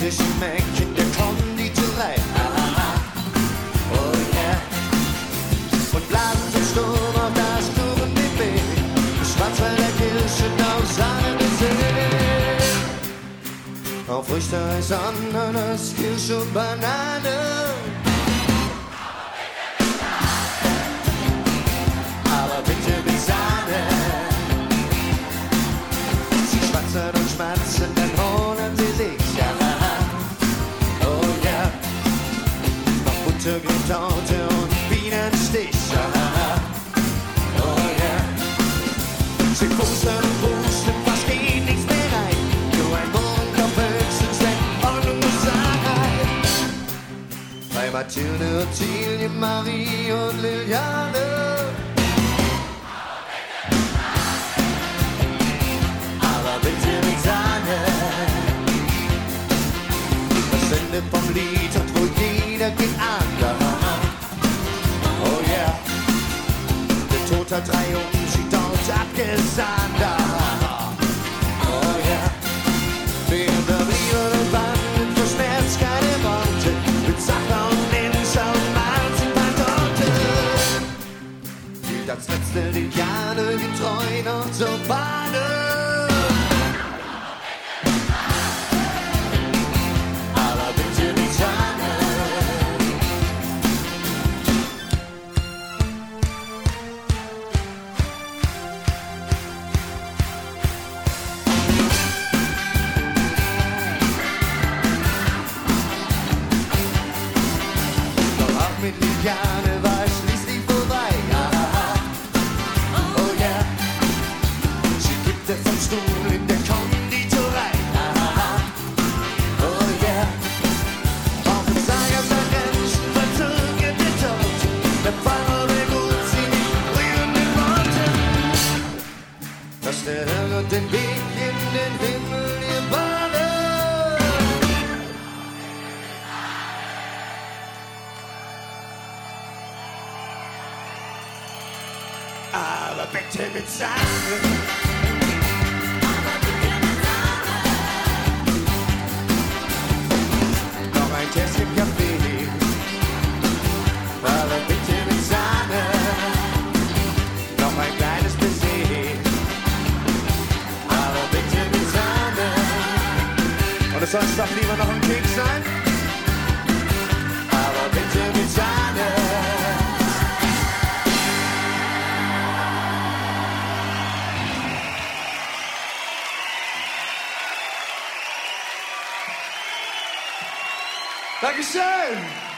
frischen Mac in der Konditorei. Oh yeah. Und blasen zum Sturm auf das Kuchenbuffet. Schwarzwälder Kirschen auf Sahne-Dessert. Auf Früchte, Eis, Ananas, Kirsch und Banane. Aber bitte mit Sahne. Sie schwatzen und schmatzen, dann holen sie sich. Ja. Oh ja. Noch Buttercreme-Torte und Bienenstich. Ja. Oh ja. Sie pusten und pusten, fast geht nichts mehr rein. Nur ein Mundkopf höchstens, wenn Ordnung muss sein. Bei Mathilde, Ottilie, Marie und Liliane. Aber bitte mit Sahne. Das Ende vom Lied hat wohl jeder geahnt. Oh yeah. Der Tod hat Reihung dort abgesahnt. Oh ja. Während der Liebe und Banden vor Schmerz keine Worte. Mit Sacher und Linzer und Marzipan-Torte. Hielt als letzte Liliane getreu noch zur Bahne. Aber bitte mit Sahne. Mit Liliane war es schließlich vorbei. Oh yeah. Sie kippte vom Stuhl in der Konditorei. Oh yeah. Auf dem Sagersack-Menschen verzögert der Tod. Der Pfarrer will gut sie nicht rühren wollte. Dass der Herrgott den Weg in den Himmel ihr bahne. Aber bitte mit Sahne. Noch ein Tässchen Kaffee. Aber bitte mit Sahne. Noch ein kleines Baiser. Aber bitte mit Sahne. Und es soll doch lieber noch ein Keks sein. Aber bitte mit Sahne. Dankeschön!